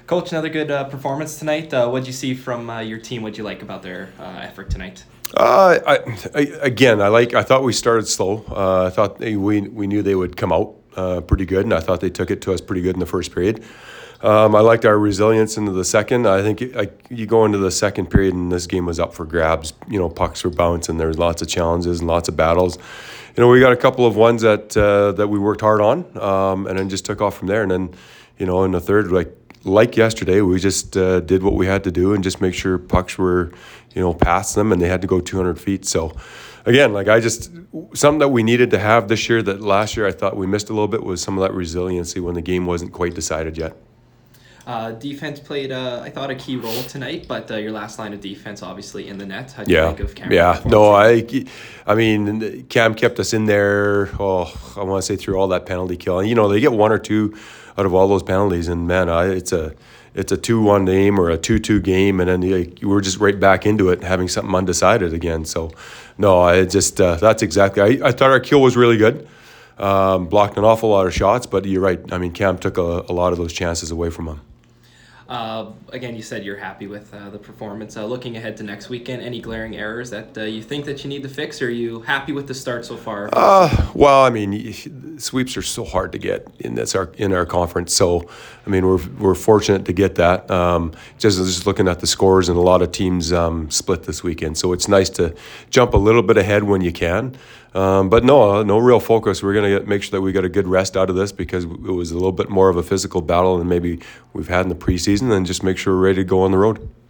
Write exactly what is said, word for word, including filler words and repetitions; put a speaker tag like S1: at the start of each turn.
S1: Coach, another good uh, performance tonight. Uh, what did you see from uh, your team? What did you like about their uh, effort tonight?
S2: Uh, I, I, again, I like. I thought we started slow. Uh, I thought they, we we knew they would come out uh, pretty good, and I thought they took it to us pretty good in the first period. Um, I liked our resilience into the second. I think it, I, you go into the second period, and this game was up for grabs. You know, pucks were bouncing. There was lots of challenges and lots of battles. You know, we got a couple of ones that uh, that we worked hard on, um, and then just took off from there. And then, you know, in the third, like. Like yesterday, we just uh, did what we had to do and just make sure pucks were, you know, past them, and they had to go two hundred feet. So, again, like I just something that we needed to have this year that last year I thought we missed a little bit was some of that resiliency when the game wasn't quite decided yet.
S1: Uh, defense played, uh, I thought, a key role tonight, but uh, your last line of defense, obviously, in the net. How do you
S2: Yeah,
S1: think of Cameron?
S2: yeah. No, I, I mean, Cam kept us in there. Oh, I want to say through all that penalty kill. You know, they get one or two out of all those penalties, and man, I, it's a, it's a two-one game or a two-two game, and then you, we're just right back into it, having something undecided again. So, no, I just uh, that's exactly. I, I thought our kill was really good. Um, blocked an awful lot of shots, but you're right. I mean, Cam took a, a lot of those chances away from him.
S1: Uh, again, you said you're happy with uh, the performance. Uh, looking ahead to next weekend, any glaring errors that uh, you think that you need to fix, or are you happy with the start so far?
S2: Uh, well, I mean, sweeps are so hard to get in this our in our conference. So, I mean, we're we're fortunate to get that. Um, just just looking at the scores, and a lot of teams um, split this weekend. So it's nice to jump a little bit ahead when you can. Um, but no, no real focus. We're going to make sure that we got a good rest out of this because it was a little bit more of a physical battle than maybe we've had in the preseason, and just make sure we're ready to go on the road.